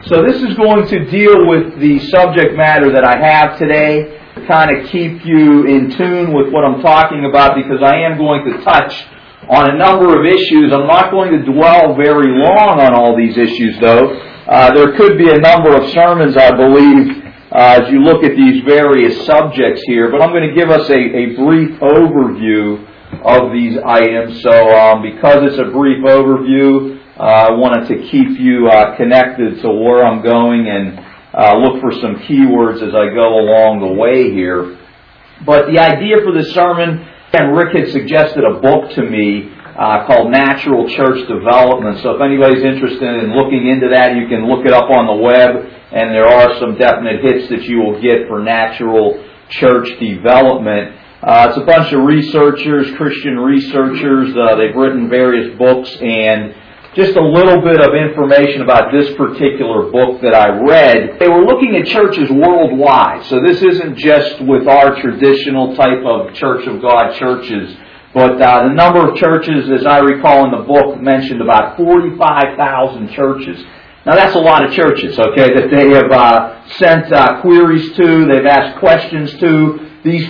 So this is going to deal with the subject matter that I have today, to kind of keep you in tune with what I'm talking about, because I am going to touch on a number of issues. I'm not going to dwell very long on all these issues, though. There could be a number of sermons, I believe, as you look at these various subjects here, but I'm going to give us a brief overview of these items. So because it's a brief overview, I wanted to keep you connected to where I'm going and look for some keywords as I go along the way here. But the idea for this sermon, and Rick had suggested a book to me called Natural Church Development. So if anybody's interested in looking into that, you can look it up on the web, and there are some definite hits that you will get for natural church development. It's a bunch of researchers, Christian researchers. They've written various books, and just a little bit of information about this particular book that I read. They were looking at churches worldwide. So this isn't just with our traditional type of Church of God churches, but the number of churches, as I recall in the book, mentioned about 45,000 churches. Now that's a lot of churches, okay, that they have sent queries to, they've asked questions to. These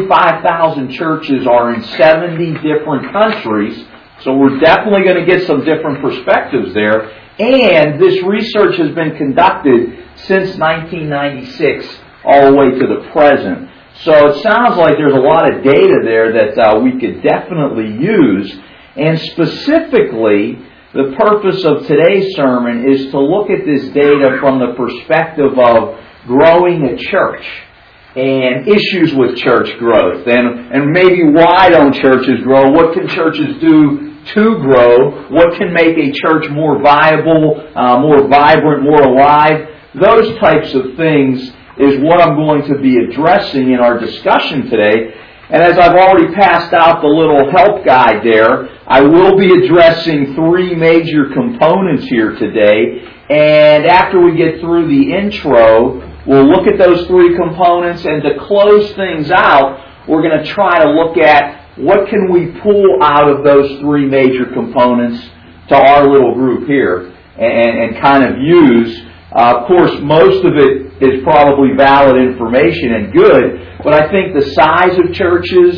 45,000 churches are in 70 different countries, so we're definitely going to get some different perspectives there. And this research has been conducted since 1996 all the way to the present. So it sounds like there's a lot of data there that we could definitely use. And specifically, the purpose of today's sermon is to look at this data from the perspective of growing a church and issues with church growth, and maybe why don't churches grow? What can churches do to grow? What can make a church more viable, more vibrant, more alive? Those types of things is what I'm going to be addressing in our discussion today. And as I've already passed out the little help guide there, I will be addressing three major components here today. And after we get through the intro, we'll look at those three components, and to close things out, we're going to try to look at what can we pull out of those three major components to our little group here and kind of use. Of course, most of it is probably valid information and good, but I think the size of churches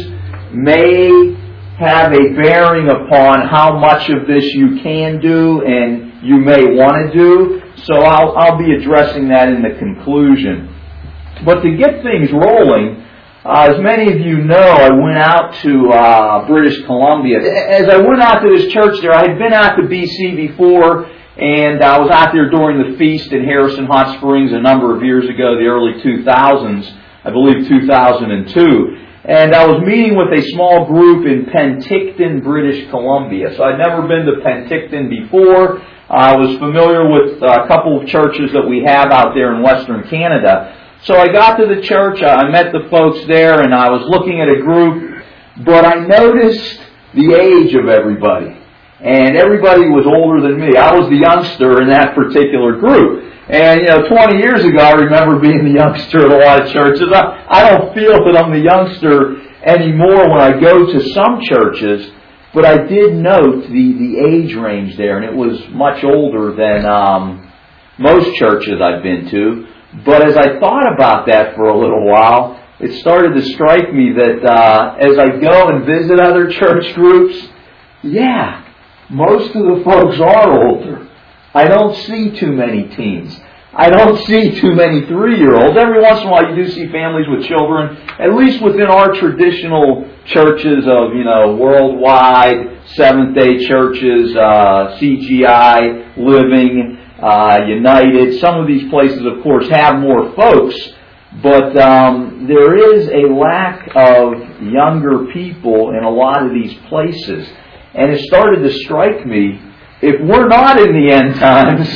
may have a bearing upon how much of this you can do and you may want to do. So I'll be addressing that in the conclusion. But to get things rolling, as many of you know, I went out to British Columbia. As I went out to this church there, I had been out to BC before, and I was out there during the feast in Harrison Hot Springs a number of years ago, the early 2000s, I believe 2002. And I was meeting with a small group in Penticton, British Columbia. So I'd never been to Penticton before. I was familiar with a couple of churches that we have out there in Western Canada. So I got to the church, I met the folks there, and I was looking at a group, but I noticed the age of everybody. And everybody was older than me. I was the youngster in that particular group. And, 20 years ago, I remember being the youngster at a lot of churches. I don't feel that I'm the youngster anymore when I go to some churches, but I did note the age range there, and it was much older than most churches I've been to. But as I thought about that for a little while, it started to strike me that as I go and visit other church groups, most of the folks are older. I don't see too many teens. I don't see too many 3-year-olds. Every once in a while you do see families with children, at least within our traditional churches of, worldwide, Seventh-day churches, CGI, Living, United. Some of these places, of course, have more folks, but there is a lack of younger people in a lot of these places. And it started to strike me, if we're not in the end times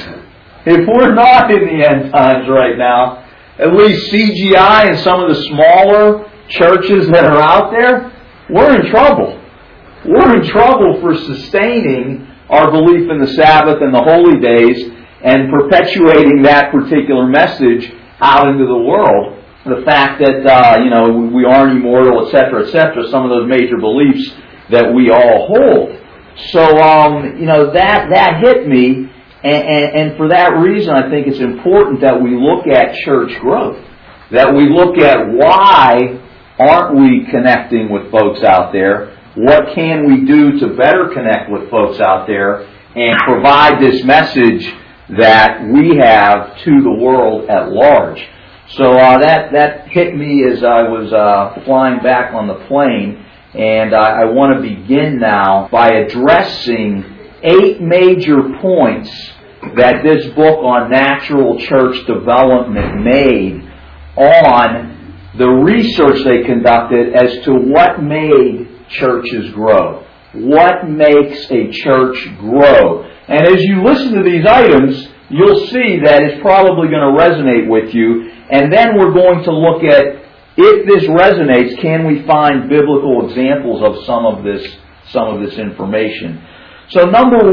right now, at least CGI and some of the smaller churches that are out there, we're in trouble. We're in trouble for sustaining our belief in the Sabbath and the holy days and perpetuating that particular message out into the world. The fact that, we aren't immortal, etc., some of those major beliefs that we all hold. So, that hit me, And for that reason, I think it's important that we look at church growth, that we look at why aren't we connecting with folks out there? What can we do to better connect with folks out there and provide this message that we have to the world at large? So that hit me as I was flying back on the plane, and I want to begin now by addressing 8 major points that this book on natural church development made on the research they conducted as to what made churches grow. What makes a church grow? And as you listen to these items, you'll see that it's probably going to resonate with you. And then we're going to look at, if this resonates, can we find biblical examples of some of this information? So number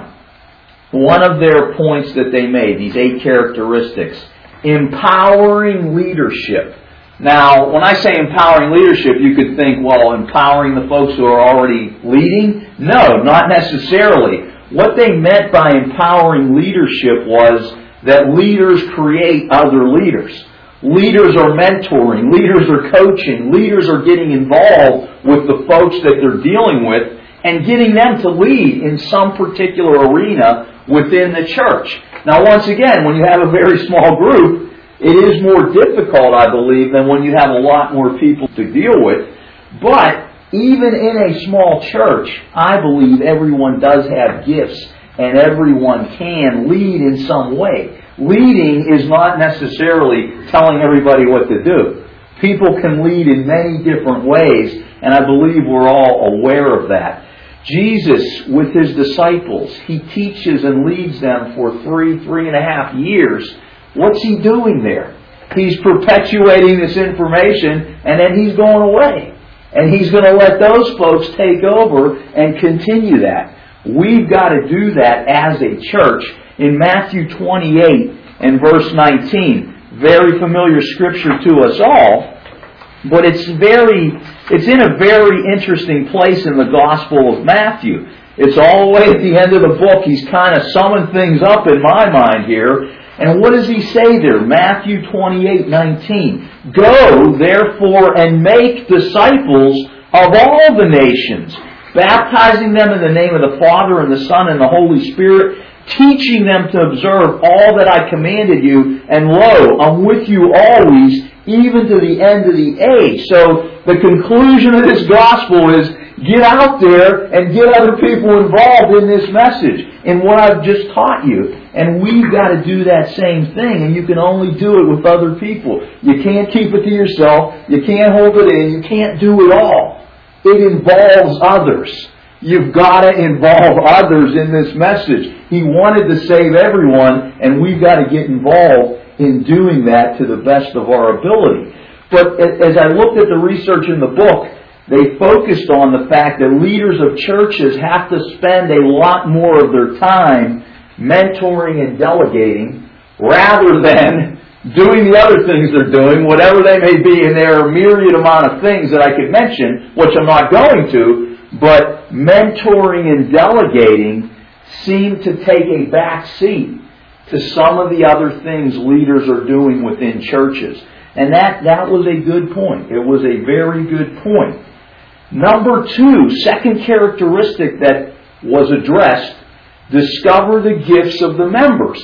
one of their points that they made, these 8 characteristics, empowering leadership. Now, when I say empowering leadership, you could think, well, empowering the folks who are already leading? No, not necessarily. What they meant by empowering leadership was that leaders create other leaders. Leaders are mentoring, leaders are coaching, leaders are getting involved with the folks that they're dealing with and getting them to lead in some particular arena within the church. Now, once again, when you have a very small group, it is more difficult, I believe, than when you have a lot more people to deal with. But even in a small church, I believe everyone does have gifts and everyone can lead in some way. Leading is not necessarily telling everybody what to do. People can lead in many different ways, and I believe we're all aware of that. Jesus, with His disciples, He teaches and leads them for 3.5 years. What's He doing there? He's perpetuating this information, and then He's going away. And He's going to let those folks take over and continue that. We've got to do that as a church. In Matthew 28 and verse 19, very familiar scripture to us all, but it's in a very interesting place in the Gospel of Matthew. It's all the way at the end of the book. He's kind of summed things up in my mind here. And what does He say there? Matthew 28:19. Go, therefore, and make disciples of all the nations, baptizing them in the name of the Father and the Son and the Holy Spirit, teaching them to observe all that I commanded you, and lo, I'm with you always, even to the end of the age. So the conclusion of this gospel is, get out there and get other people involved in this message, in what I've just taught you. And we've got to do that same thing, and you can only do it with other people. You can't keep it to yourself. You can't hold it in. You can't do it all. It involves others. You've got to involve others in this message. He wanted to save everyone, and we've got to get involved in doing that to the best of our ability. But as I looked at the research in the book, they focused on the fact that leaders of churches have to spend a lot more of their time mentoring and delegating rather than doing the other things they're doing, whatever they may be, and there are a myriad amount of things that I could mention, which I'm not going to, but mentoring and delegating seem to take a back seat to some of the other things leaders are doing within churches. And that was a good point. It was a very good point. Number 2, second characteristic that was addressed, discover the gifts of the members.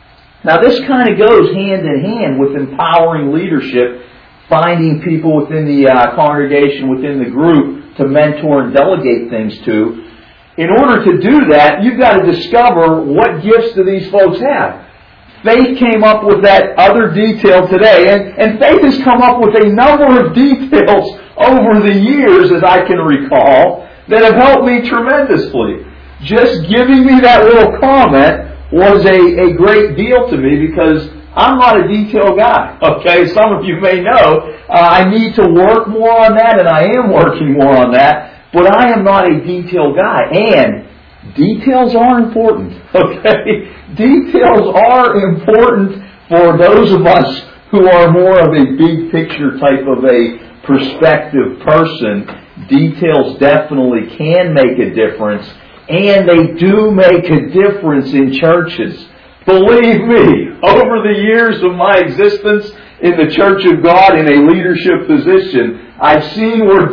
Now this kind of goes hand in hand with empowering leadership, finding people within the congregation, within the group to mentor and delegate things to. In order to do that, you've got to discover what gifts do these folks have. Faith came up with that other detail today, and Faith has come up with a number of details over the years, as I can recall, that have helped me tremendously. Just giving me that little comment was a great deal to me, because I'm not a detail guy. Okay, some of you may know I need to work more on that, and I am working more on that, but I am not a detail guy. And details are important. Okay, details are important for those of us who are more of a big picture type of a perspective person. Details definitely can make a difference, And they do make a difference in churches. Believe me, over the years of my existence in the Church of God in a leadership position, I've seen where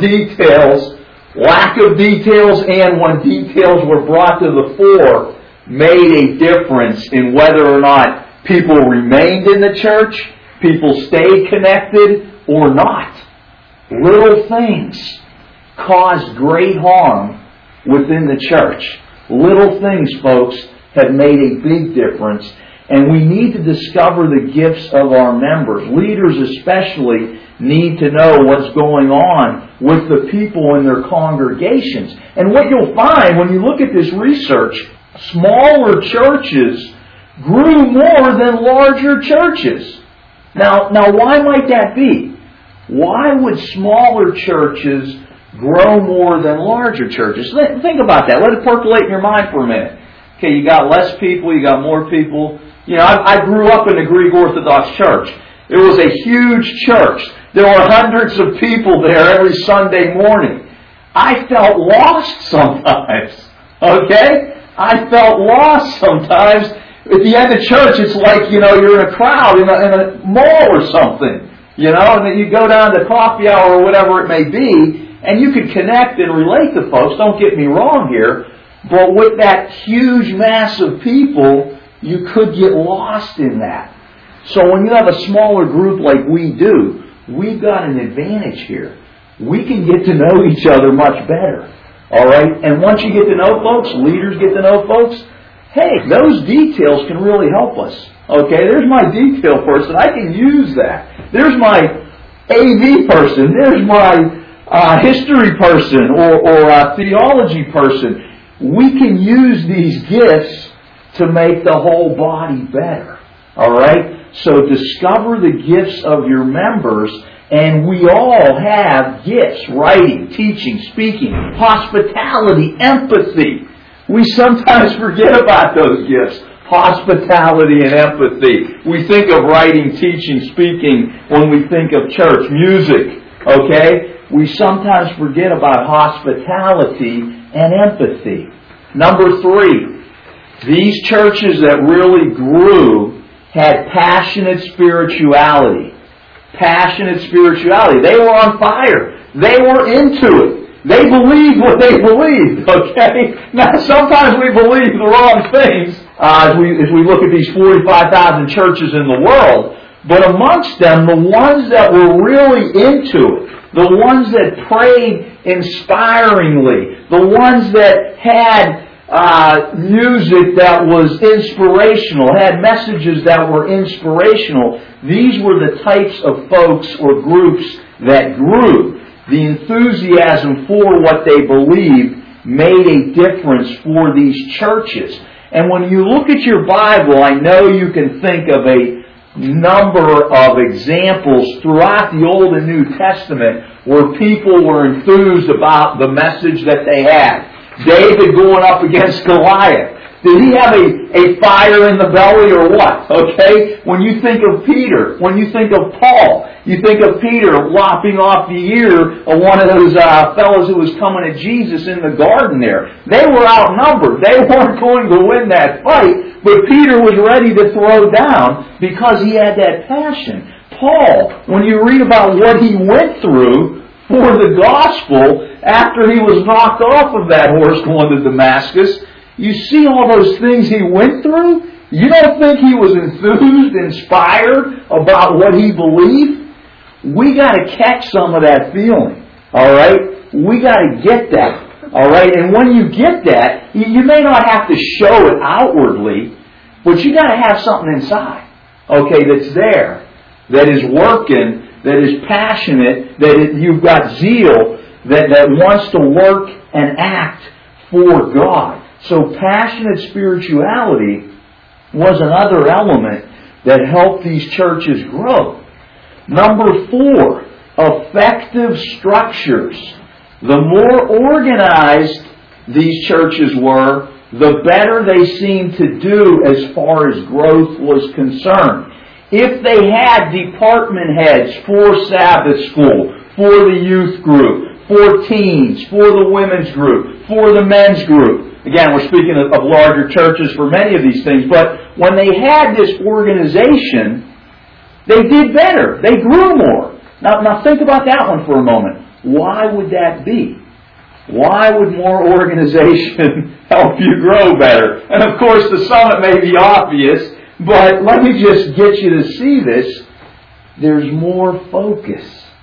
lack of details, and when details were brought to the fore, made a difference in whether or not people remained in the church, people stayed connected, or not. Little things caused great harm within the church. Little things, folks, have made a big difference. And we need to discover the gifts of our members. Leaders especially need to know what's going on with the people in their congregations. And what you'll find when you look at this research, smaller churches grew more than larger churches. Now why might that be? Why would smaller churches grow more than larger churches? Think about that. Let it percolate in your mind for a minute. Okay, you got less people, you got more people. You know, I grew up in the Greek Orthodox Church. It was a huge church. There were hundreds of people there every Sunday morning. I felt lost sometimes. Okay? I felt lost sometimes. At the end of church, it's like, you're in a crowd in a mall or something. And then you go down to coffee hour or whatever it may be, and you can connect and relate to folks. Don't get me wrong here. But with that huge mass of people, you could get lost in that. So when you have a smaller group like we do, we've got an advantage here. We can get to know each other much better. Alright? And once you get to know folks, leaders get to know folks, hey, those details can really help us. Okay? There's my detail person. I can use that. There's my AV person. There's my history person or theology person. We can use these gifts to make the whole body better. Alright? So discover the gifts of your members, and we all have gifts: writing, teaching, speaking, hospitality, empathy. We sometimes forget about those gifts. Hospitality and empathy. We think of writing, teaching, speaking when we think of church. Music. Okay? We sometimes forget about hospitality and empathy. Number 3. These churches that really grew had passionate spirituality. Passionate spirituality. They were on fire. They were into it. They believed what they believed. Okay? Now, sometimes we believe the wrong things as we look at these 45,000 churches in the world. But amongst them, the ones that were really into it, the ones that prayed inspiringly, the ones that had music that was inspirational, had messages that were inspirational, these were the types of folks or groups that grew. The enthusiasm for what they believed made a difference for these churches. And when you look at your Bible, I know you can think of a number of examples throughout the Old and New Testament where people were enthused about the message that they had. David going up against Goliath. Did he have a fire in the belly or what? Okay? When you think of Peter, when you think of Paul, you think of Peter lopping off the ear of one of those fellows who was coming at Jesus in the garden there. They were outnumbered. They weren't going to win that fight, but Peter was ready to throw down because he had that passion. Paul, when you read about what he went through for the gospel after he was knocked off of that horse going to Damascus, you see all those things he went through? You don't think he was enthused, inspired about what he believed? We got to catch some of that feeling. Alright? We got to get that. Alright? And when you get that, you may not have to show it outwardly, but you got to have something inside. Okay, that's there. That is working, that is passionate, that you've got zeal, that wants to work and act for God. So passionate spirituality was another element that helped these churches grow. Number 4, effective structures. The more organized these churches were, the better they seemed to do as far as growth was concerned. If they had department heads for Sabbath school, for the youth group, for teens, for the women's group, for the men's group, Again, we're speaking of larger churches for many of these things, but when they had this organization, they did better. They grew more. Now think about that one for a moment. Why would that be? Why would more organization help you grow better? And of course, to some it may be obvious, but let me just get you to see this. There's more focus.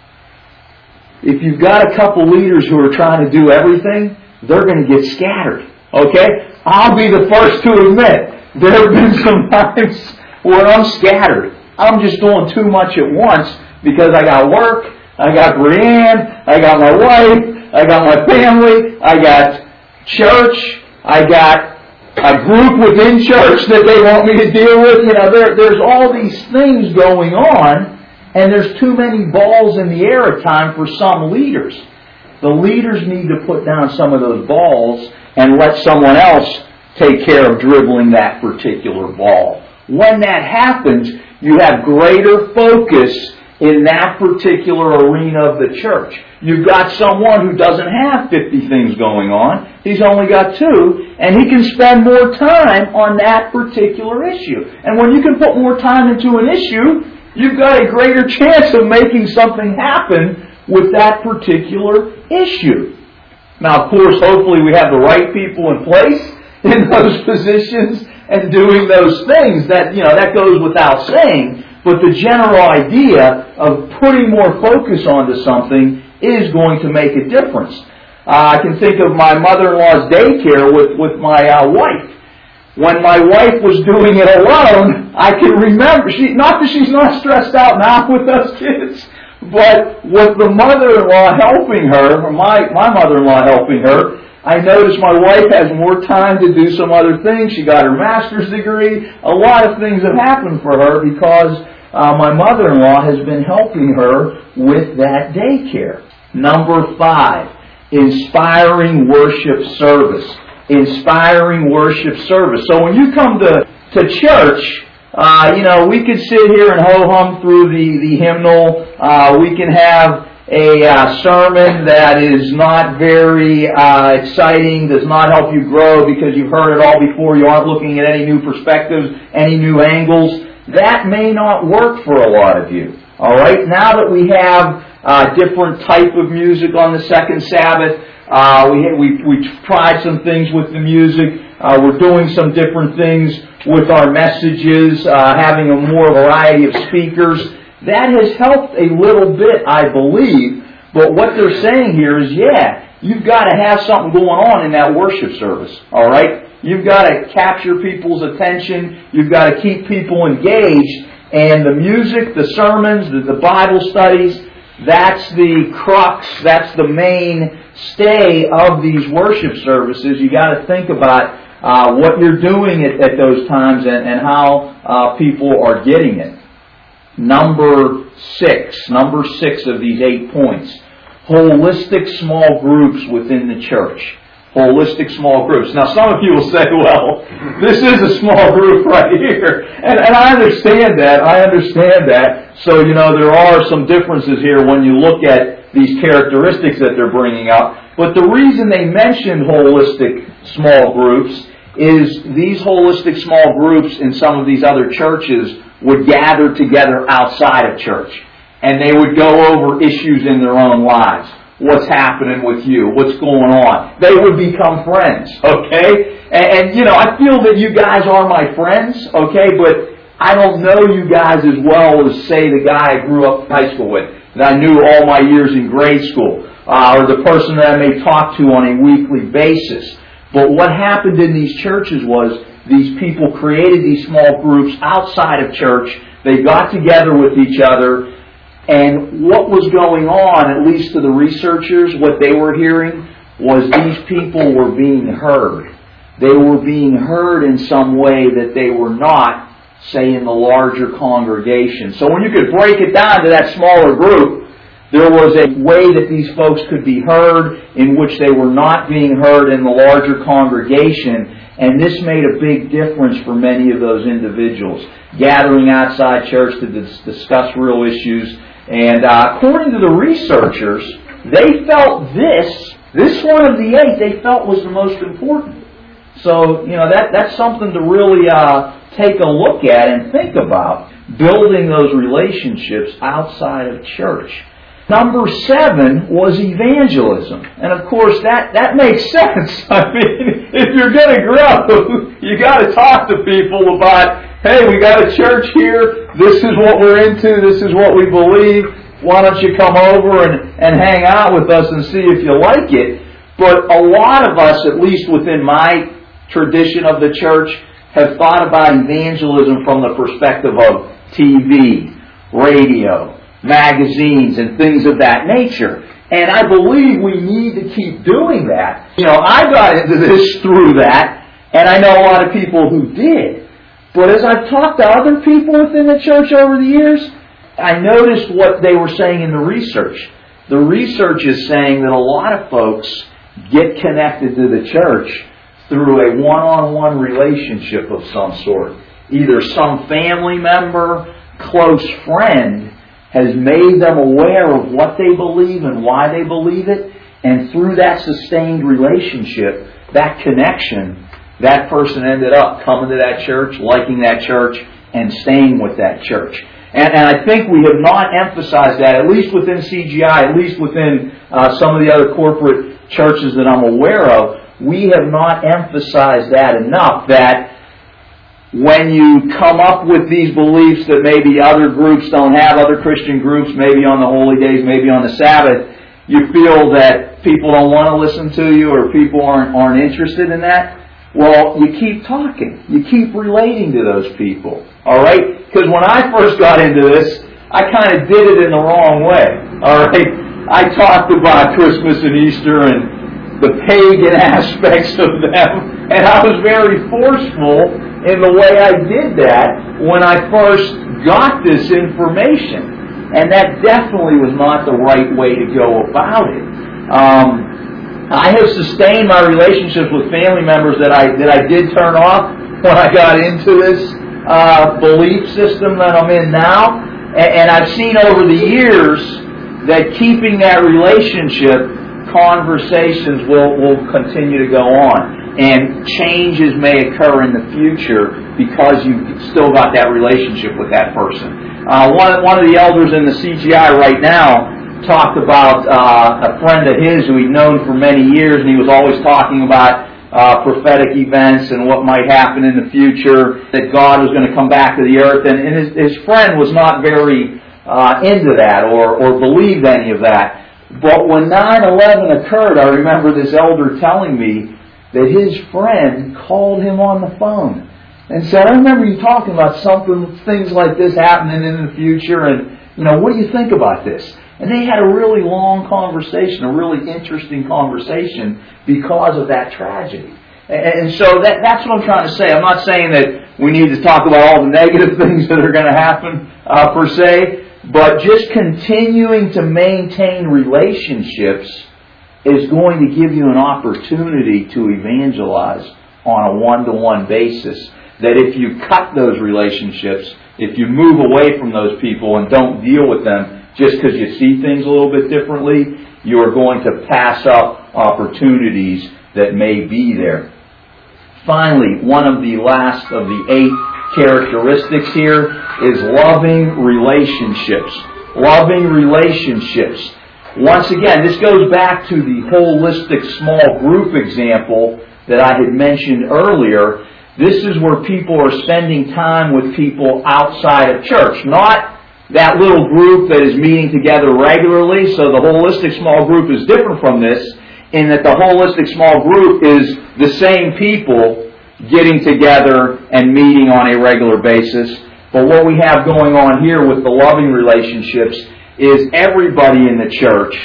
If you've got a couple leaders who are trying to do everything, they're going to get scattered. Okay? I'll be the first to admit, there have been some times where I'm scattered. I'm just doing too much at once because I got work, I got Brianne, I got my wife, I got my family, I got church, I got a group within church that they want me to deal with. You know, there's all these things going on, and there's too many balls in the air at times for some leaders. The leaders need to put down some of those balls and let someone else take care of dribbling that particular ball. When that happens, you have greater focus in that particular arena of the church. You've got someone who doesn't have 50 things going on. He's only got 2, and he can spend more time on that particular issue. And when you can put more time into an issue, you've got a greater chance of making something happen with that particular issue. Now, of course, hopefully we have the right people in place in those positions and doing those things. That goes without saying. But the general idea of putting more focus onto something is going to make a difference. I can think of my mother-in-law's daycare with my wife. When my wife was doing it alone, I can remember, not that she's not stressed out now with us kids, but with the mother-in-law helping her, or my mother-in-law helping her, I noticed my wife has more time to do some other things. She got her master's degree. A lot of things have happened for her because my mother-in-law has been helping her with that daycare. Number 5, inspiring worship service. Inspiring worship service. So when you come to church, we could sit here and ho-hum through the hymnal. We can have a sermon that is not very exciting, does not help you grow because you've heard it all before. You aren't looking at any new perspectives, any new angles. That may not work for a lot of you. All right? Now that we have different type of music on the second Sabbath, we tried some things with the music. We're doing some different things with our messages, having a more variety of speakers. That has helped a little bit, I believe. But what they're saying here is, you've got to have something going on in that worship service. All right? You've got to capture people's attention. You've got to keep people engaged. And the music, the sermons, the Bible studies, that's the crux, that's the mainstay of these worship services. You've got to think about what you're doing at those times and how people are getting it. Number 6 of these 8 points. Holistic small groups within the church. Holistic small groups. Now some of you will say, well, this is a small group right here. And I understand that. So, there are some differences here when you look at these characteristics that they're bringing up. But the reason they mentioned holistic small groups is these holistic small groups in some of these other churches would gather together outside of church. And they would go over issues in their own lives. What's happening with you? What's going on? They would become friends, okay? And I feel that you guys are my friends, okay? But I don't know you guys as well as, say, the guy I grew up in high school with, that I knew all my years in grade school, or the person that I may talk to on a weekly basis. But what happened in these churches was these people created these small groups outside of church. They got together with each other. And what was going on, at least to the researchers, what they were hearing was these people were being heard. They were being heard in some way that they were not, say, in the larger congregation. So when you could break it down to that smaller group, there was a way that these folks could be heard in which they were not being heard in the larger congregation. And this made a big difference for many of those individuals, gathering outside church to discuss real issues. And according to the researchers, they felt this one of the 8, they felt was the most important. So, that's something to really take a look at and think about. Building those relationships outside of church. Number 7 was evangelism. And of course, that makes sense. I mean, if you're going to grow, you got to talk to people about, hey, we got a church here, this is what we're into, this is what we believe, why don't you come over and hang out with us and see if you like it. But a lot of us, at least within my tradition of the church, have thought about evangelism from the perspective of TV, radio, magazines, and things of that nature. And I believe we need to keep doing that. I got into this through that, and I know a lot of people who did. But as I've talked to other people within the church over the years, I noticed what they were saying in the research. The research is saying that a lot of folks get connected to the church through a one-on-one relationship of some sort. Either some family member, close friend, has made them aware of what they believe and why they believe it, and through that sustained relationship, that connection, that person ended up coming to that church, liking that church, and staying with that church. And I think we have not emphasized that, at least within CGI, at least within some of the other corporate churches that I'm aware of, we have not emphasized that enough, that when you come up with these beliefs that maybe other groups don't have, other Christian groups, maybe on the holy days, maybe on the Sabbath, you feel that people don't want to listen to you or people aren't interested in that. Well, you keep talking. You keep relating to those people. Alright? Because when I first got into this, I kind of did it in the wrong way. Alright? I talked about Christmas and Easter and the pagan aspects of them, and I was very forceful in the way I did that when I first got this information. And that definitely was not the right way to go about it. I have sustained my relationships with family members that I did turn off when I got into this belief system that I'm in now. And I've seen over the years that keeping that relationship, conversations will continue to go on. And changes may occur in the future because you've still got that relationship with that person. One of the elders in the CGI right now talked about a friend of his who he'd known for many years, and he was always talking about prophetic events and what might happen in the future, that God was going to come back to the earth. And his friend was not very into that or believed any of that. But when 9/11 occurred, I remember this elder telling me that his friend called him on the phone and said, I remember you talking about things like this happening in the future, and what do you think about this? And they had a really long conversation, a really interesting conversation because of that tragedy. And so that's what I'm trying to say. I'm not saying that we need to talk about all the negative things that are going to happen per se, but just continuing to maintain relationships is going to give you an opportunity to evangelize on a one-to-one basis. That if you cut those relationships, if you move away from those people and don't deal with them just because you see things a little bit differently, you are going to pass up opportunities that may be there. Finally, one of the last of the 8 characteristics here is loving relationships. Loving relationships. Once again, this goes back to the holistic small group example that I had mentioned earlier. This is where people are spending time with people outside of church. Not that little group that is meeting together regularly. So the holistic small group is different from this in that the holistic small group is the same people getting together and meeting on a regular basis. But what we have going on here with the loving relationships is everybody in the church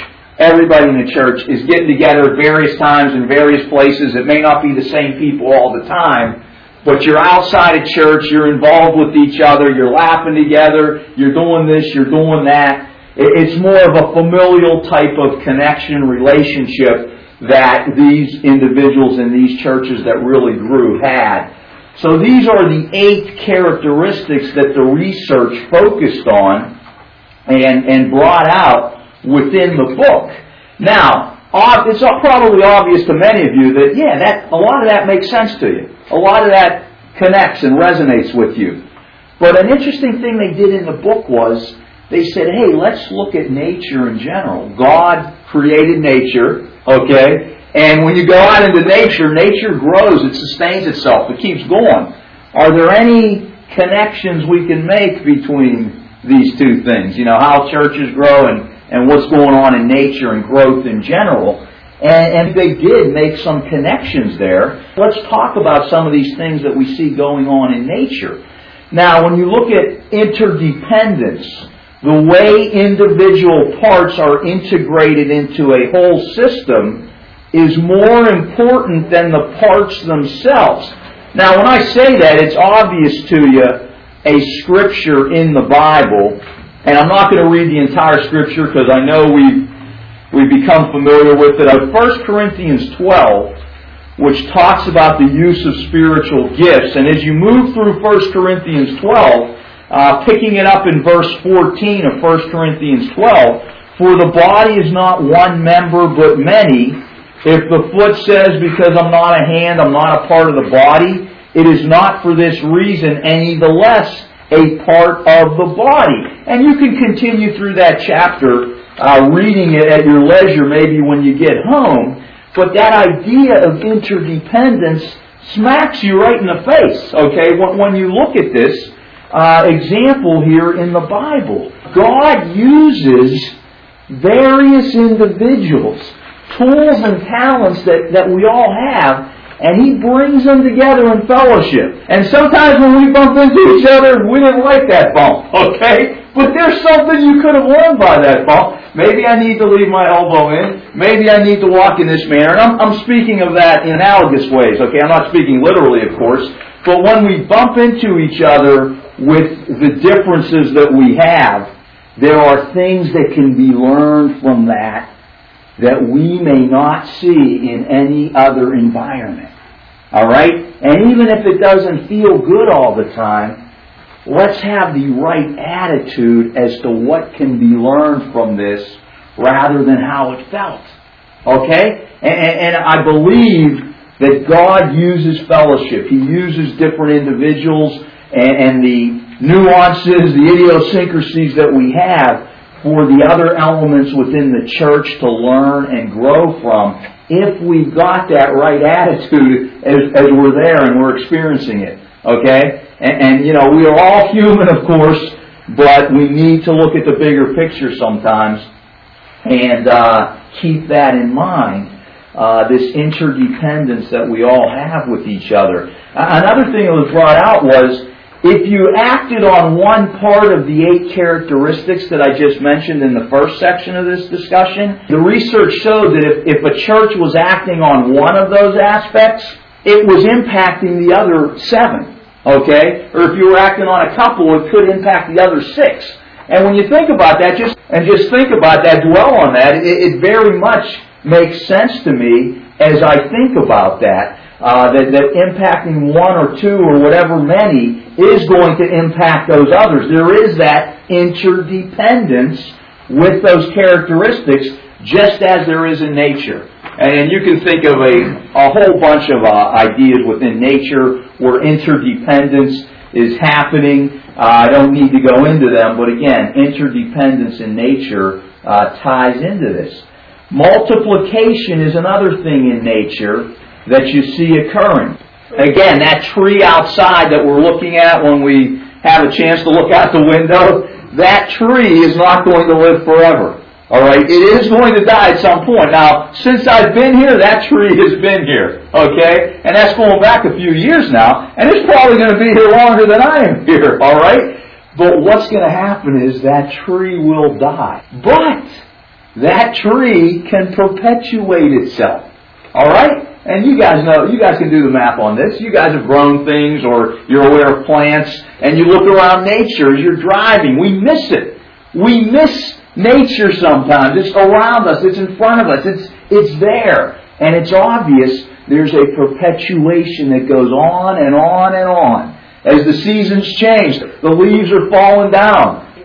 is getting together at various times in various places. It may not be the same people all the time, but you're outside of church, you're involved with each other, you're laughing together, you're doing this, you're doing that. It's more of a familial type of connection, relationship that these individuals in these churches that really grew had. So these are the 8 characteristics that the research focused on and brought out within the book. Now, it's probably obvious to many of you that, a lot of that makes sense to you. A lot of that connects and resonates with you. But an interesting thing they did in the book was, they said, hey, let's look at nature in general. God created nature, okay? And when you go out into nature, nature grows, it sustains itself, it keeps going. Are there any connections we can make between these two things? You know, how churches grow and what's going on in nature and growth in general. And they did make some connections there. Let's talk about some of these things that we see going on in nature. Now, when you look at interdependence, the way individual parts are integrated into a whole system is more important than the parts themselves. Now, when I say that, it's obvious to you a scripture in the Bible, and I'm not going to read the entire scripture because I know we've become familiar with it. 1 Corinthians 12, which talks about the use of spiritual gifts. And as you move through 1 Corinthians 12, picking it up in verse 14 of 1 Corinthians 12, for the body is not one member but many. If the foot says, because I'm not a hand, I'm not a part of the body, it is not for this reason any the less a part of the body. And you can continue through that chapter, reading it at your leisure maybe when you get home. But that idea of interdependence smacks you right in the face, okay, when you look at this example here in the Bible. God uses various individuals, tools and talents that we all have, and He brings them together in fellowship. And sometimes when we bump into each other, we didn't like that bump, okay? But there's something you could have learned by that bump. Maybe I need to leave my elbow in. Maybe I need to walk in this manner. And I'm speaking of that in analogous ways, okay? I'm not speaking literally, of course. But when we bump into each other with the differences that we have, there are things that can be learned from that we may not see in any other environment. Alright? And even if it doesn't feel good all the time, let's have the right attitude as to what can be learned from this rather than how it felt. Okay? And I believe that God uses fellowship. He uses different individuals and the nuances, the idiosyncrasies that we have for the other elements within the church to learn and grow from if we've got that right attitude as we're there and we're experiencing it. Okay? And you know, we are all human, of course, but we need to look at the bigger picture sometimes and keep that in mind. This interdependence that we all have with each other. Another thing that was brought out was, if you acted on one part of the 8 characteristics that I just mentioned in the first section of this discussion, the research showed that if a church was acting on one of those aspects, it was impacting the other 7. Okay? Or if you were acting on a couple, it could impact the other 6. And when you think about that, just think about that, dwell on that, it very much makes sense to me as I think about that. That impacting one or 2 or whatever many is going to impact those others. There is that interdependence with those characteristics, just as there is in nature. And you can think of a whole bunch of ideas within nature where interdependence is happening. I don't need to go into them, but again, interdependence in nature ties into this. Multiplication is another thing in nature that you see occurring. Again, that tree outside that we're looking at when we have a chance to look out the window, that tree is not going to live forever. Alright, it is going to die at some point. Now, since I've been here, that tree has been here. Okay? And that's going back a few years now, and it's probably going to be here longer than I am here. Alright? But what's going to happen is that tree will die. But that tree can perpetuate itself. Alright? And you guys know, you guys can do the math on this. You guys have grown things, or you're aware of plants, and you look around nature as you're driving. We miss it. We miss nature sometimes. It's around us. It's in front of us. It's there. And it's obvious there's a perpetuation that goes on and on and on. As the seasons change, the leaves are falling down.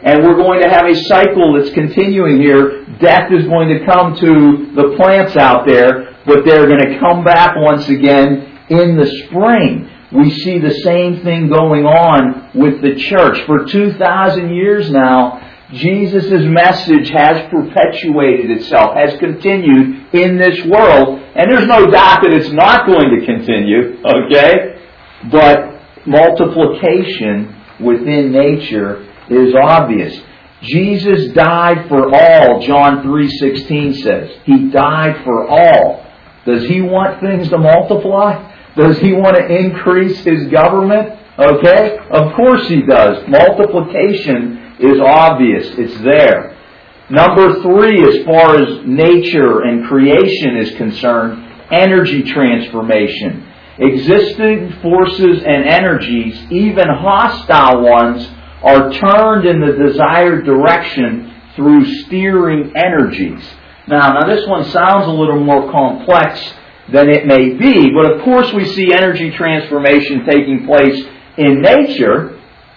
And we're going to have a cycle that's continuing here. Death is going to come to the plants out there, but they're going to come back once again in the spring. We see the same thing going on with the church. For 2,000 years now, Jesus' message has perpetuated itself, has continued in this world. And there's no doubt that it's not going to continue, okay? But multiplication within nature is obvious. Jesus died for all, John 3:16 says. He died for all. Does He want things to multiply? Does He want to increase His government? Okay? Of course He does. Multiplication is obvious. It's there. Number 3, as far as nature and creation is concerned, energy transformation. Existing forces and energies, even hostile ones, are turned in the desired direction through steering energies. Now this one sounds a little more complex than it may be, but of course we see energy transformation taking place in nature.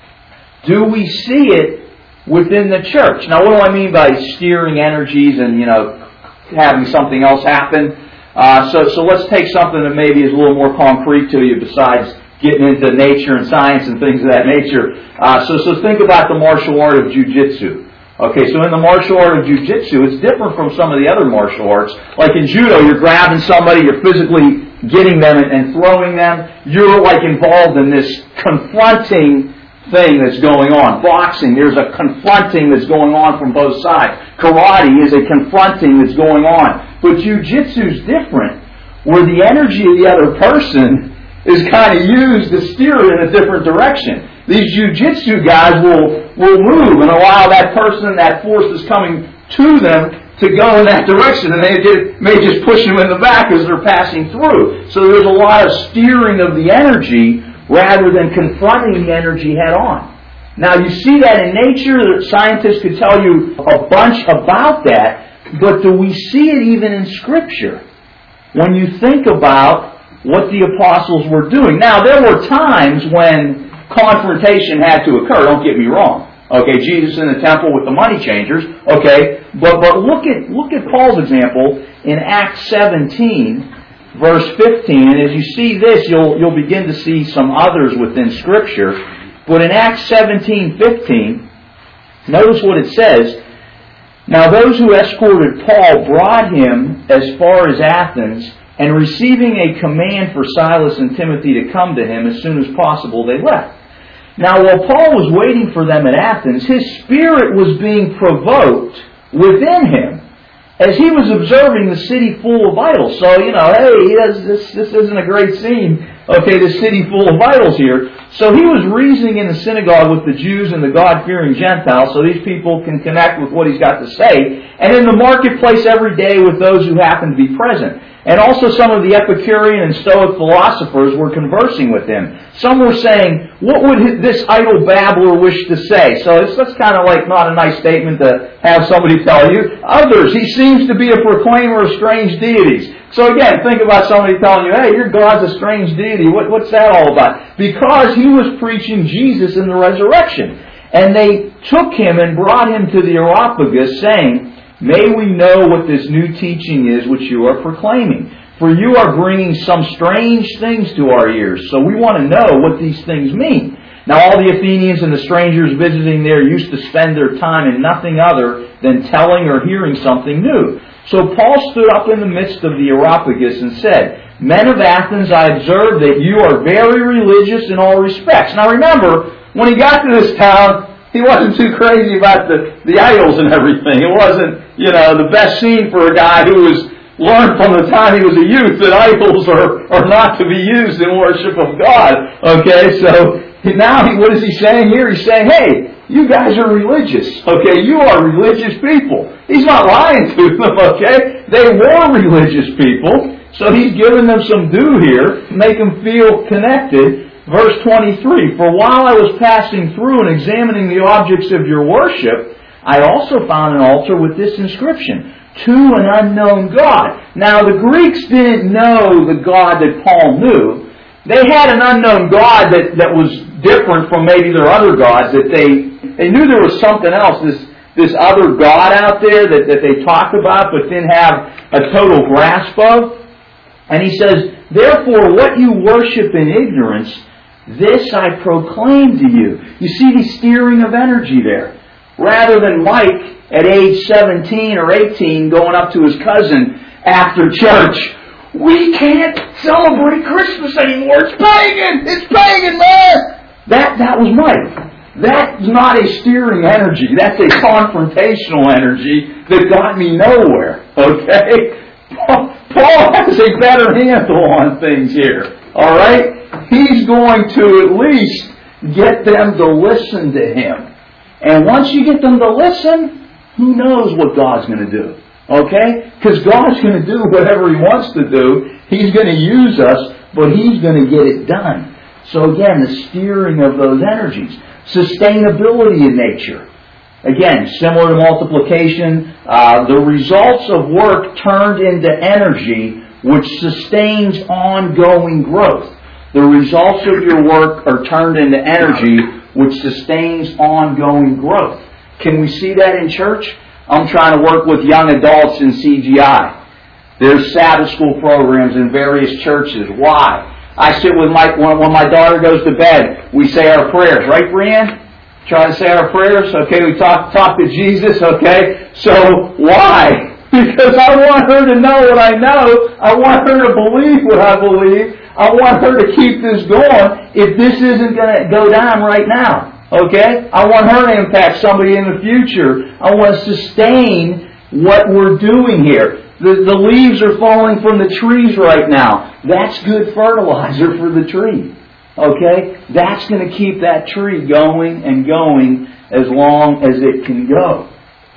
Do we see it within the church? Now, what do I mean by steering energies and, having something else happen? So let's take something that maybe is a little more concrete to you besides getting into nature and science and things of that nature. So think about the martial art of jiu-jitsu. Okay, so in the martial art of jiu-jitsu, it's different from some of the other martial arts. Like in judo, you're grabbing somebody, you're physically getting them and throwing them. You're like involved in this confronting thing that's going on. Boxing, there's a confronting that's going on from both sides. Karate is a confronting that's going on. But jiu-jitsu's different, where the energy of the other person is kind of used to steer it in a different direction. These jiu-jitsu guys will move and allow that person, that force that's coming to them, to go in that direction, and they may just push them in the back as they're passing through. So there's a lot of steering of the energy rather than confronting the energy head on. Now you see that in nature. Scientists could tell you a bunch about that, but do we see it even in Scripture? When you think about what the apostles were doing. Now there were times when confrontation had to occur, don't get me wrong. Okay, Jesus in the temple with the money changers. Okay, but look at Paul's example in Acts 17, verse 15. And as you see this, you'll begin to see some others within Scripture. But in Acts 17:15, notice what it says. Now those who escorted Paul brought him as far as Athens, and receiving a command for Silas and Timothy to come to him as soon as possible, they left. Now, while Paul was waiting for them at Athens, his spirit was being provoked within him as he was observing the city full of idols. So, hey, this isn't a great scene. Okay, the city full of idols here. So he was reasoning in the synagogue with the Jews and the God-fearing Gentiles, so these people can connect with what he's got to say, and in the marketplace every day with those who happen to be present. And also some of the Epicurean and Stoic philosophers were conversing with him. Some were saying, what would this idle babbler wish to say? So that's kind of like not a nice statement to have somebody tell you. Others, he seems to be a proclaimer of strange deities. So again, think about somebody telling you, hey, your God's a strange deity. What's that all about? Because he was preaching Jesus in the resurrection. And they took him and brought him to the Areopagus, saying, may we know what this new teaching is which you are proclaiming. For you are bringing some strange things to our ears. So we want to know what these things mean. Now all the Athenians and the strangers visiting there used to spend their time in nothing other than telling or hearing something new. So Paul stood up in the midst of the Areopagus and said, men of Athens, I observe that you are very religious in all respects. Now remember, when he got to this town, he wasn't too crazy about the idols and everything. It wasn't, the best scene for a guy who was learned from the time he was a youth that idols are not to be used in worship of God. Okay, so now what is he saying here? He's saying, hey, you guys are religious. Okay, you are religious people. He's not lying to them, okay? They were religious people. So he's giving them some due here to make them feel connected. Verse 23, for while I was passing through and examining the objects of your worship, I also found an altar with this inscription, to an unknown God. Now the Greeks didn't know the God that Paul knew. They had an unknown God that was different from maybe their other gods that they They knew there was something else, this other God out there that they talk about but didn't have a total grasp of. And he says, therefore, what you worship in ignorance, this I proclaim to you. You see the steering of energy there. Rather than Mike at age 17 or 18 going up to his cousin after church, we can't celebrate Christmas anymore. It's pagan! It's pagan, man! That was Mike. That's not a steering energy. That's a confrontational energy that got me nowhere. Okay? Paul has a better handle on things here. Alright? He's going to at least get them to listen to him. And once you get them to listen, who knows what God's going to do? Okay? Because God's going to do whatever He wants to do. He's going to use us, but He's going to get it done. So again, the steering of those energies. Sustainability in nature. Again, similar to multiplication, the results of work turned into energy which sustains ongoing growth. The results of your work are turned into energy which sustains ongoing growth. Can we see that in church? I'm trying to work with young adults in CGI. There's Sabbath school programs in various churches. Why? I sit with when my daughter goes to bed, we say our prayers. Right, Brianne? Try to say our prayers. Okay, we talk to Jesus. Okay, so why? Because I want her to know what I know. I want her to believe what I believe. I want her to keep this going if this isn't going to go down right now. Okay? I want her to impact somebody in the future. I want to sustain what we're doing here. The leaves are falling from the trees right now. That's good fertilizer for the tree. Okay? That's going to keep that tree going and going as long as it can go.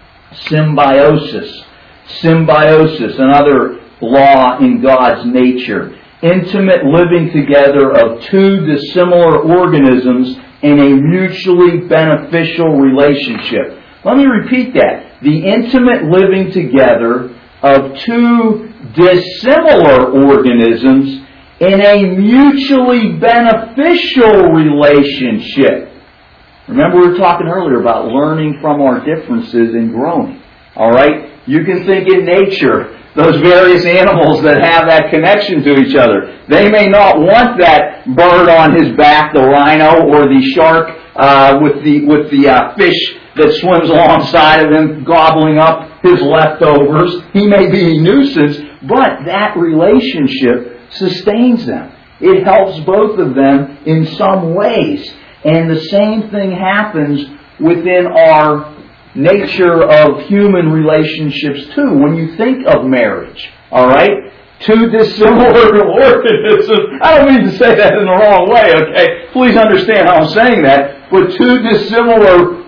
Symbiosis. Symbiosis, another law in God's nature. Intimate living together of two dissimilar organisms in a mutually beneficial relationship. Let me repeat that. The intimate living together of two dissimilar organisms in a mutually beneficial relationship. Remember we were talking earlier about learning from our differences and growing. Alright? You can think in nature, those various animals that have that connection to each other. They may not want that bird on his back, the rhino, or the shark with the fish that swims alongside of him, gobbling up his leftovers. He may be a nuisance, but that relationship sustains them. It helps both of them in some ways. And the same thing happens within our nature of human relationships too. When you think of marriage, alright? Two dissimilar organisms. I don't mean to say that in the wrong way, okay? Please understand how I'm saying that. But two dissimilar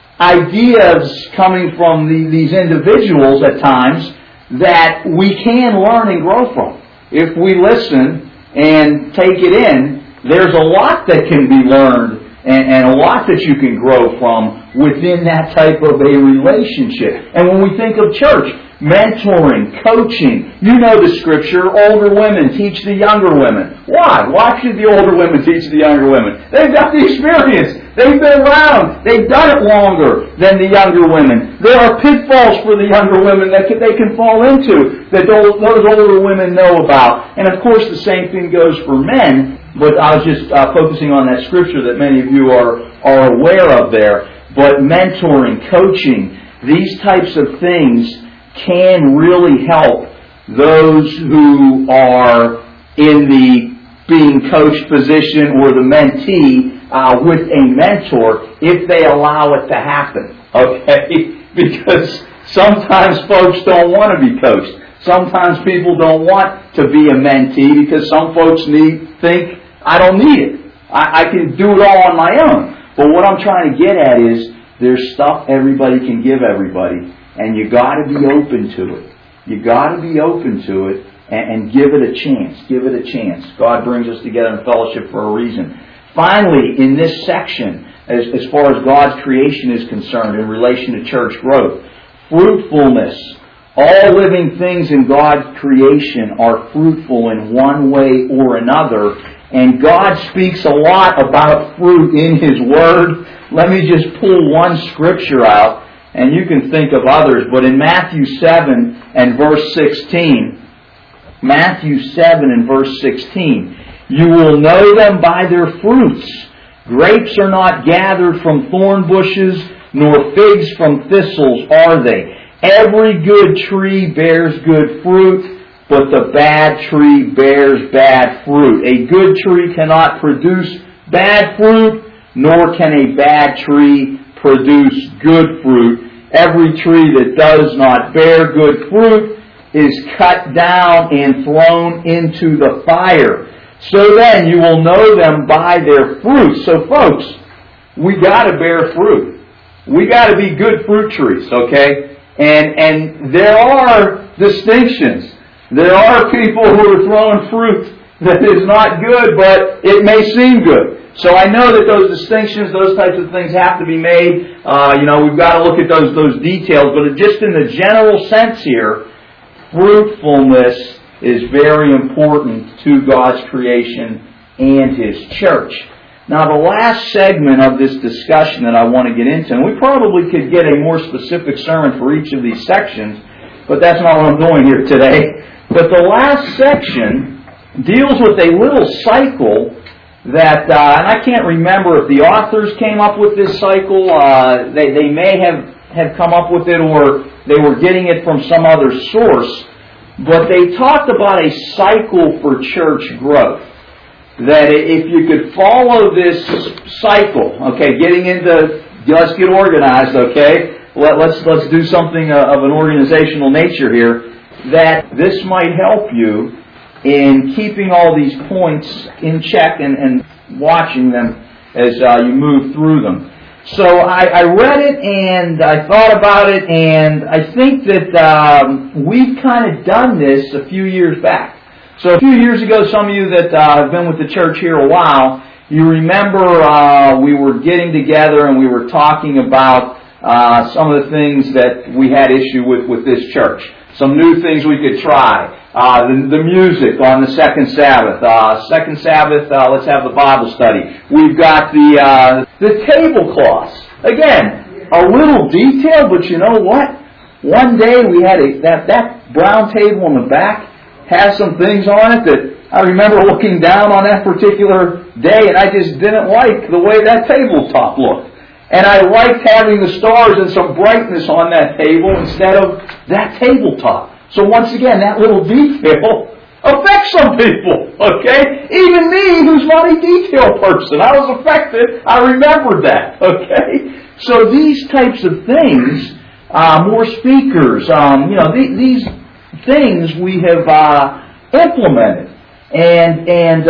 ideas coming from these individuals at times that we can learn and grow from. If we listen and take it in, there's a lot that can be learned and a lot that you can grow from within that type of a relationship. And when we think of church, mentoring, coaching, you know the scripture, older women teach the younger women. Why? Why should the older women teach the younger women? They've got the experience. They've been around. They've done it longer than the younger women. There are pitfalls for the younger women that they can fall into that those older women know about. And of course the same thing goes for men. But I was just focusing on that scripture that many of you are aware of there. But mentoring, coaching, these types of things can really help those who are in the being coached position or the mentee with a mentor if they allow it to happen. Okay? Because sometimes folks don't want to be coached. Sometimes people don't want to be a mentee because some folks think, I don't need it. I can do it all on my own. But what I'm trying to get at is there's stuff everybody can give everybody, and you got to be open to it. You got to be open to it and give it a chance. Give it a chance. God brings us together in fellowship for a reason. Finally, in this section, as far as God's creation is concerned in relation to church growth, fruitfulness. All living things in God's creation are fruitful in one way or another. And God speaks a lot about fruit in His Word. let me just pull one scripture out, and you can think of others. But in Matthew 7 and verse 16, Matthew 7 and verse 16, you will know them by their fruits. Grapes are not gathered from thorn bushes, nor figs from thistles are they. Every good tree bears good fruit, but the bad tree bears bad fruit. A good tree cannot produce bad fruit, nor can a bad tree produce good fruit. Every tree that does not bear good fruit is cut down and thrown into the fire. So then you will know them by their fruits. So folks, we got to bear fruit. We got to be good fruit trees, okay? And there are distinctions. There are people who are throwing fruit that is not good, but it may seem good. So I know that those distinctions, those types of things have to be made. We've got to look at those details. But just in the general sense here, fruitfulness is very important to God's creation and His church. Now, the last segment of this discussion that I want to get into, and we probably could get a more specific sermon for each of these sections, but that's not what I'm doing here today. But the last section deals with a little cycle that, and I can't remember if the authors came up with this cycle. They may have come up with it, or they were getting it from some other source. But they talked about a cycle for church growth. That if you could follow this cycle, okay, let's get organized, okay, let's do something of an organizational nature here, that this might help you in keeping all these points in check and watching them as you move through them. So I read it and I thought about it, and I think that we've kind of done this a few years back. So a few years ago, some of you that have been with the church here a while, you remember we were getting together and we were talking about some of the things that we had issue with this church. Some new things we could try. The music on the second Sabbath. Second Sabbath, let's have the Bible study. We've got the tablecloths. Again, a little detail, but you know what? One day we had that brown table in the back has some things on it that I remember looking down on that particular day, and I just didn't like the way that tabletop looked. And I liked having the stars and some brightness on that table instead of that tabletop. So once again, that little detail affects some people, okay? Even me, who's not a detail person, I was affected. I remembered that, okay? So these types of things, more speakers, these things we have implemented. And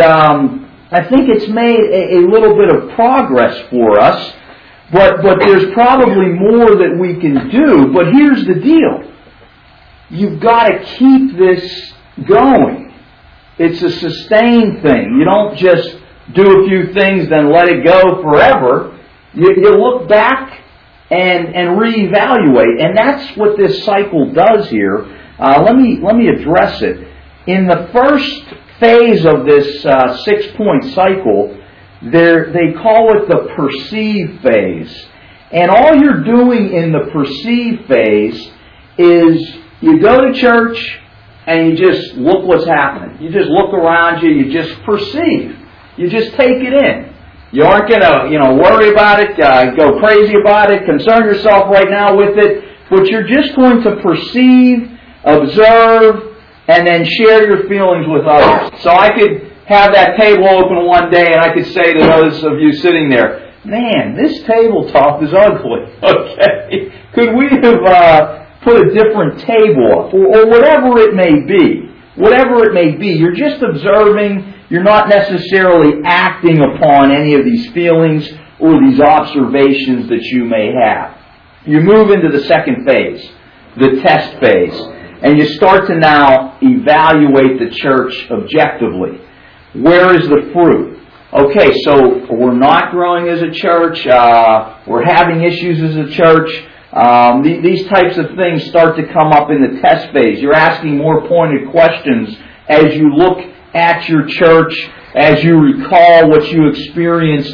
I think it's made a little bit of progress for us. But there's probably more that we can do. But here's the deal. You've got to keep this going. It's a sustained thing. You don't just do a few things, then let it go forever. You look back and reevaluate. And that's what this cycle does here. Let me address it. In the first phase of this 6-point cycle, they call it the perceive phase. And all you're doing in the perceive phase is you go to church and you just look what's happening. You just look around you, you just perceive. You just take it in. You aren't going to, worry about it, go crazy about it, concern yourself right now with it, but you're just going to perceive, observe, and then share your feelings with others. So I could have that table open one day and I could say to those of you sitting there, man, this tabletop is ugly. Okay? Could we have put a different table up? Or whatever it may be. Whatever it may be. You're just observing. You're not necessarily acting upon any of these feelings or these observations that you may have. You move into the second phase, the test phase. And you start to now evaluate the church objectively. Where is the fruit? Okay, so we're not growing as a church. We're having issues as a church. These types of things start to come up in the test phase. You're asking more pointed questions as you look at your church, as you recall what you experienced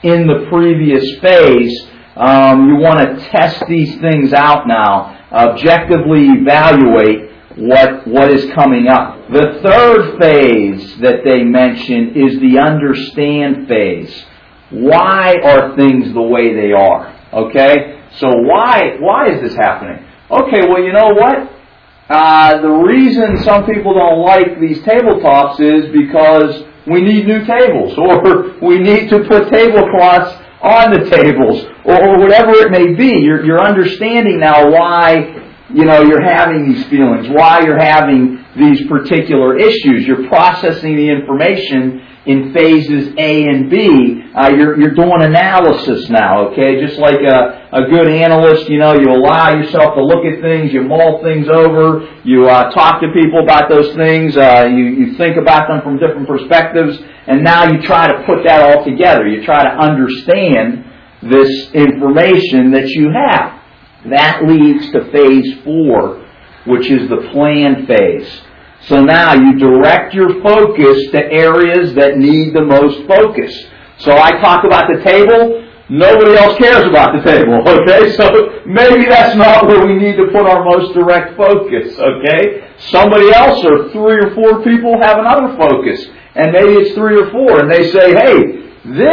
in the previous phase. You want to test these things out now, objectively evaluate what is coming up. The third phase that they mention is the understand phase. Why are things the way they are? Okay? So why is this happening? Okay, well, you know what? The reason some people don't like these tabletops is because we need new tables, or we need to put tablecloths on the tables, or whatever it may be. You're understanding now why you're having these feelings, why you're having these particular issues. You're processing the information in phases A and B. You're doing analysis now, okay? Just like a good analyst, you allow yourself to look at things, you mull things over, you talk to people about those things, you think about them from different perspectives, and now you try to put that all together. You try to understand this information that you have. That leads to phase 4, which is the plan phase. So now you direct your focus to areas that need the most focus. So I talk about the table, nobody else cares about the table, okay? So maybe that's not where we need to put our most direct focus, okay? Somebody else or 3 or 4 people have another focus, and maybe it's 3 or 4, and they say, hey,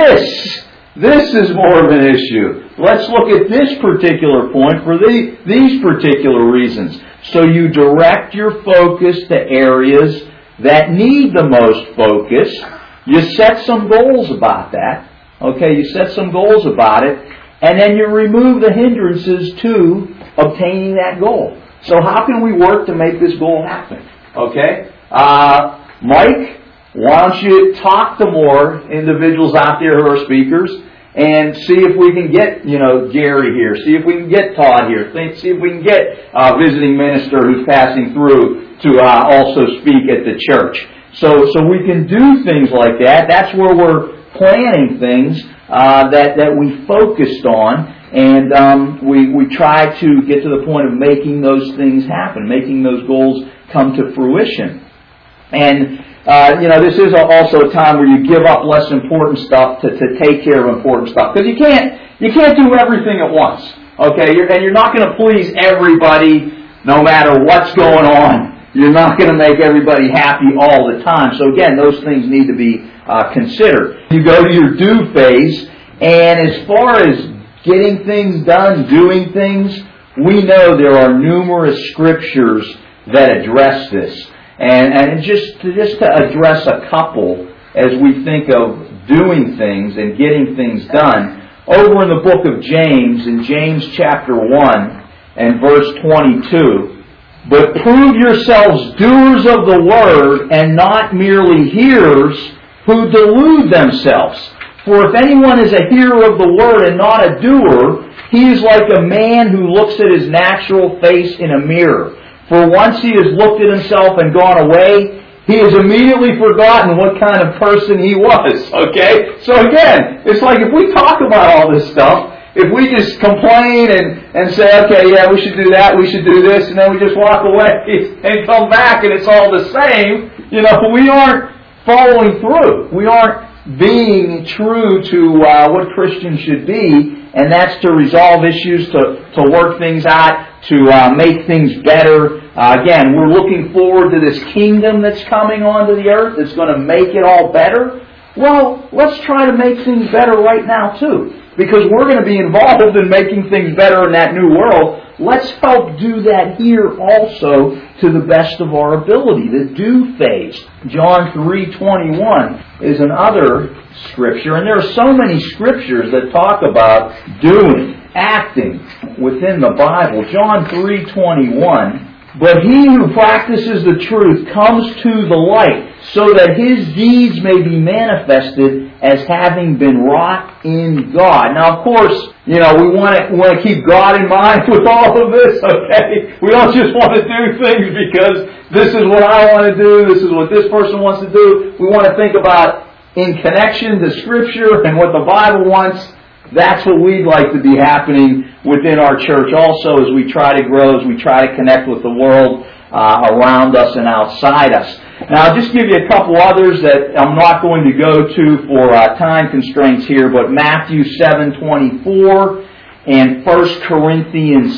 this is more of an issue. Let's look at this particular point for these particular reasons. So you direct your focus to areas that need the most focus. You set some goals about that. Okay, you set some goals about it. And then you remove the hindrances to obtaining that goal. So how can we work to make this goal happen? Okay? Mike, why don't you talk to more individuals out there who are speakers and see if we can get, Gary here, see if we can get Todd here, see if we can get a visiting minister who's passing through to also speak at the church. So we can do things like that. That's where we're planning things that we focused on, and we try to get to the point of making those things happen, making those goals come to fruition. And this is also a time where you give up less important stuff to take care of important stuff. Because you can't do everything at once. Okay? And you're not going to please everybody no matter what's going on. You're not going to make everybody happy all the time. So again, those things need to be considered. You go to your do phase, and as far as getting things done, doing things, we know there are numerous scriptures that address this. And just to address a couple as we think of doing things and getting things done, over in the book of James, in James chapter 1 and verse 22, but prove yourselves doers of the word and not merely hearers who delude themselves. For if anyone is a hearer of the word and not a doer, he is like a man who looks at his natural face in a mirror. For once he has looked at himself and gone away, he has immediately forgotten what kind of person he was. Okay? So again, it's like if we talk about all this stuff, if we just complain and say, okay, yeah, we should do that, we should do this, and then we just walk away and come back and it's all the same, we aren't following through. We aren't being true to what Christians should be, and that's to resolve issues, to work things out, to make things better. Again, we're looking forward to this kingdom that's coming onto the earth that's going to make it all better. Well, let's try to make things better right now too. Because we're going to be involved in making things better in that new world. Let's help do that here also to the best of our ability. The do phase. John 3:21 is another scripture. And there are so many scriptures that talk about doing, acting within the Bible. John 3:21. But he who practices the truth comes to the light, so that his deeds may be manifested as having been wrought in God. Now, of course, we want to keep God in mind with all of this, okay? We don't just want to do things because this is what I want to do, this is what this person wants to do. We want to think about in connection to Scripture and what the Bible wants. That's what we'd like to be happening within our church also as we try to grow, as we try to connect with the world. around us and outside us. Now, I'll just give you a couple others that I'm not going to go to for time constraints here, but Matthew 7:24 and 1 Corinthians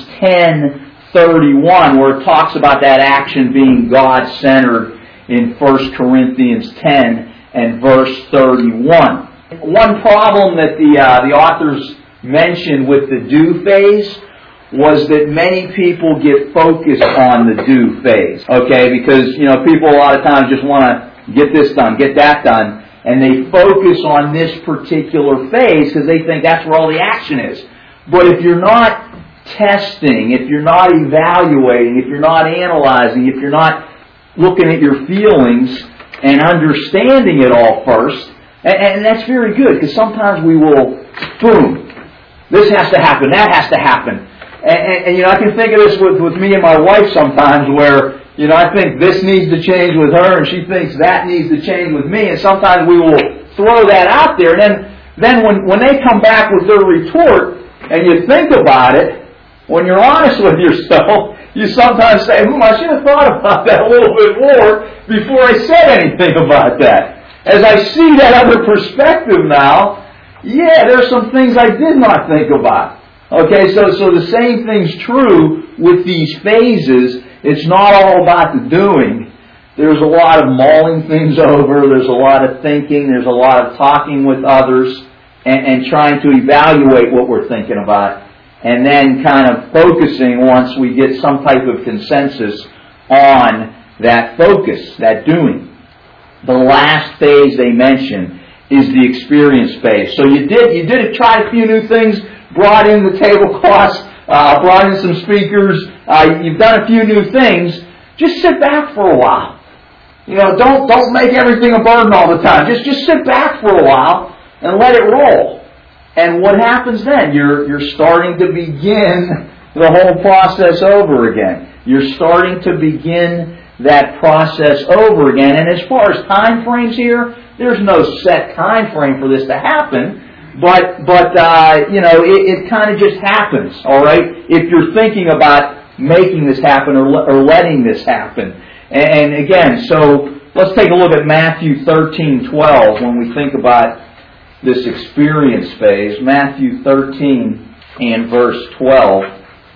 10:31, where it talks about that action being God-centered in 1 Corinthians 10 and verse 31. One problem that the authors mentioned with the do phase was that many people get focused on the do phase. Okay, because people a lot of times just want to get this done, get that done, and they focus on this particular phase because they think that's where all the action is. But if you're not testing, if you're not evaluating, if you're not analyzing, if you're not looking at your feelings and understanding it all first, and that's very good, because sometimes we will, boom, this has to happen, that has to happen. And I can think of this with me and my wife sometimes where, I think this needs to change with her and she thinks that needs to change with me, and sometimes we will throw that out there, and then when they come back with their retort and you think about it, when you're honest with yourself, you sometimes say, I should have thought about that a little bit more before I said anything about that. As I see that other perspective now, there's some things I did not think about. Okay, so the same thing's true with these phases. It's not all about the doing. There's a lot of mulling things over. There's a lot of thinking. There's a lot of talking with others and trying to evaluate what we're thinking about. And then kind of focusing once we get some type of consensus on that focus, that doing. The last phase they mention is the experience phase. So you did try a few new things, brought in the tablecloths, brought in some speakers, you've done a few new things. Just sit back for a while. Don't make everything a burden all the time. Just sit back for a while and let it roll. And what happens then? You're starting to begin the whole process over again. You're starting to begin that process over again. And as far as time frames here, there's no set time frame for this to happen. But it kind of just happens, all right? If you're thinking about making this happen or letting this happen. And again, so let's take a look at Matthew 13:12 when we think about this experience phase. Matthew 13 and verse 12.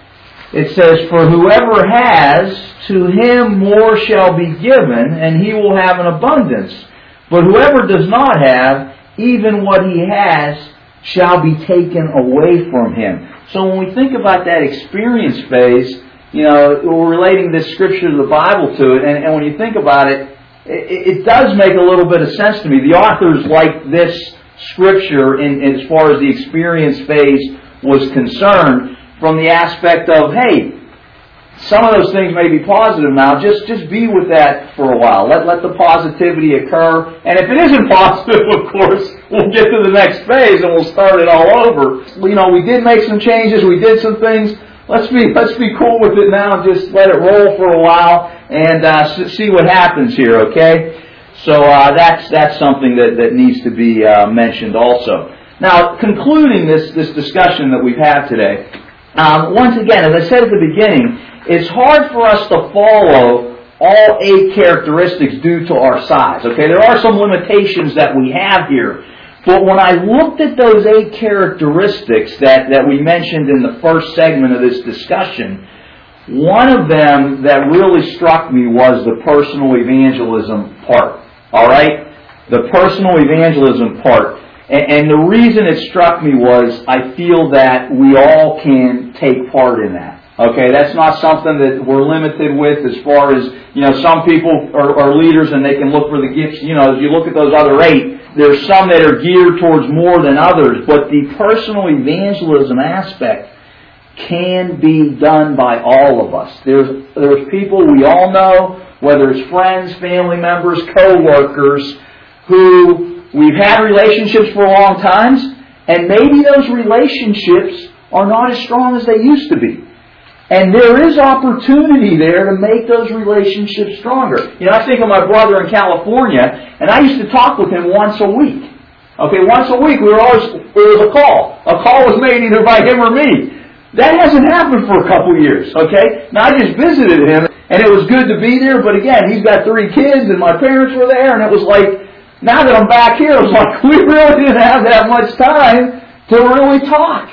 It says, "For whoever has, to him more shall be given, and he will have an abundance. But whoever does not have, even what he has shall be taken away from him." So when we think about that experience phase, we're relating this scripture to the Bible to it, and when you think about it, it does make a little bit of sense to me. The authors like this scripture as far as the experience phase was concerned, from the aspect of, hey, some of those things may be positive now. Just be with that for a while. Let the positivity occur. And if it isn't positive, of course, we'll get to the next phase and we'll start it all over. We did make some changes. We did some things. Let's be cool with it now. Just let it roll for a while and see what happens here. Okay. So that's something that needs to be mentioned also. Now, concluding this discussion that we've had today. Once again, as I said at the beginning, it's hard for us to follow all 8 characteristics due to our size. Okay, there are some limitations that we have here. But when I looked at those 8 characteristics that we mentioned in the first segment of this discussion, one of them that really struck me was the personal evangelism part. Alright? The personal evangelism part. And the reason it struck me was I feel that we all can take part in that. Okay, that's not something that we're limited with as far as, some people are leaders and they can look for the gifts. As you look at those other 8, there's some that are geared towards more than others. But the personal evangelism aspect can be done by all of us. There's people we all know, whether it's friends, family members, co-workers, who we've had relationships for long times, and maybe those relationships are not as strong as they used to be. And there is opportunity there to make those relationships stronger. I think of my brother in California, and I used to talk with him once a week. Okay, once a week there was a call. A call was made either by him or me. That hasn't happened for a couple years, okay? Now I just visited him, And it was good to be there, but again, he's got 3 kids, and my parents were there, and it was like, now that I'm back here, it was like, we really didn't have that much time to really talk.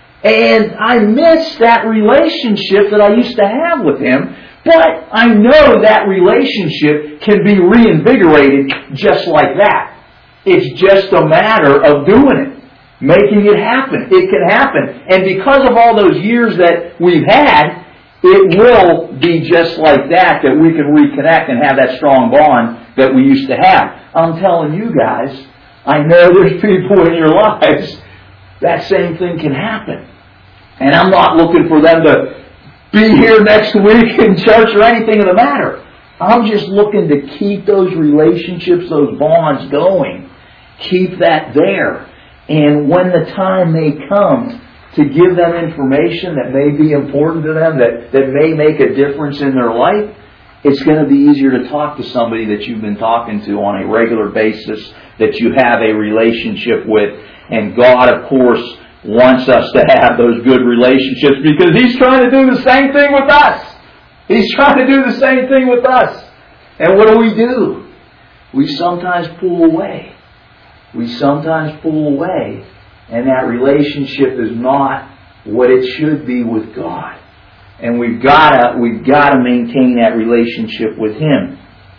And I miss that relationship that I used to have with him, but I know that relationship can be reinvigorated just like that. It's just a matter of doing it, making it happen. It can happen. And because of all those years that we've had, it will be just like that we can reconnect and have that strong bond that we used to have. I'm telling you guys, I know there's people in your lives, that same thing can happen. And I'm not looking for them to be here next week in church or anything of the matter. I'm just looking to keep those relationships, those bonds going. Keep that there. And when the time may come to give them information that may be important to them, that may make a difference in their life, it's going to be easier to talk to somebody that you've been talking to on a regular basis, that you have a relationship with. And God, of course, wants us to have those good relationships because He's trying to do the same thing with us. He's trying to do the same thing with us. And what do? We sometimes pull away. We sometimes pull away, and that relationship is not what it should be with God. And we've got to maintain that relationship with Him.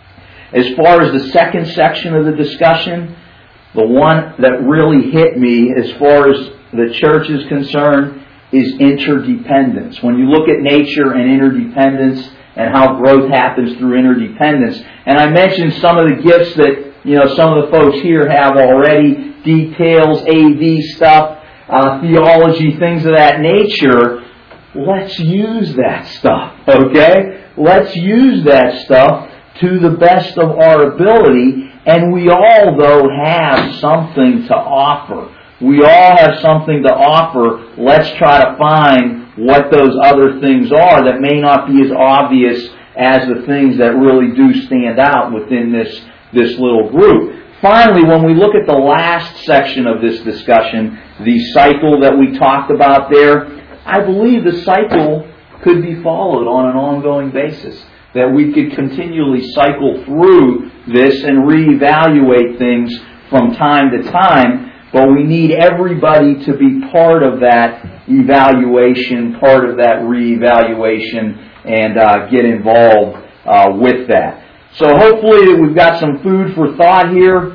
As far as the second section of the discussion, the one that really hit me as far as the church is concerned is interdependence. When you look at nature and interdependence and how growth happens through interdependence, and I mentioned some of the gifts that some of the folks here have already, details, AV stuff, theology, things of that nature. Let's use that stuff, okay? Let's use that stuff to the best of our ability, and we all, though, have something to offer. We all have something to offer. Let's try to find what those other things are that may not be as obvious as the things that really do stand out within this little group. Finally, when we look at the last section of this discussion, the cycle that we talked about there, I believe the cycle could be followed on an ongoing basis. That we could continually cycle through this and reevaluate things from time to time, but we need everybody to be part of that evaluation, part of that reevaluation, and get involved with that. So hopefully that we've got some food for thought here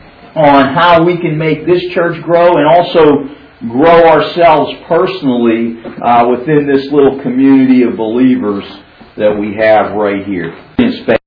on how we can make this church grow and also grow ourselves personally within this little community of believers that we have right here in Spain.